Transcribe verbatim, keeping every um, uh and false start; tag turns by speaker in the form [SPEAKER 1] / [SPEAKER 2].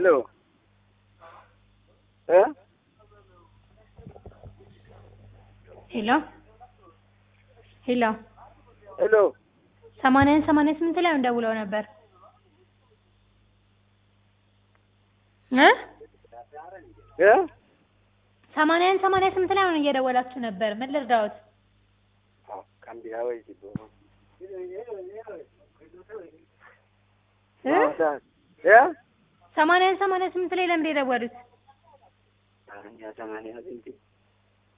[SPEAKER 1] Hello. Eh?
[SPEAKER 2] Hello? Hello?
[SPEAKER 1] Hello.
[SPEAKER 2] ሰማንያን ሰማንያ ስምንት ላይ እንደውለው ነበር እ
[SPEAKER 1] እ
[SPEAKER 2] ሰማንያን ሰማንያ ስምንት ላይ አሁን እየደወላችሁ ነበር ምን ልርዳዎት?
[SPEAKER 1] አዎ ካምቢያ ወይ ዲቦ
[SPEAKER 2] እ
[SPEAKER 1] እ
[SPEAKER 2] ሰማንያን ሰማንያ ስምንት ላይ ለምን ደወሉት?
[SPEAKER 1] ሰማንያ ሰማንያ ስምንት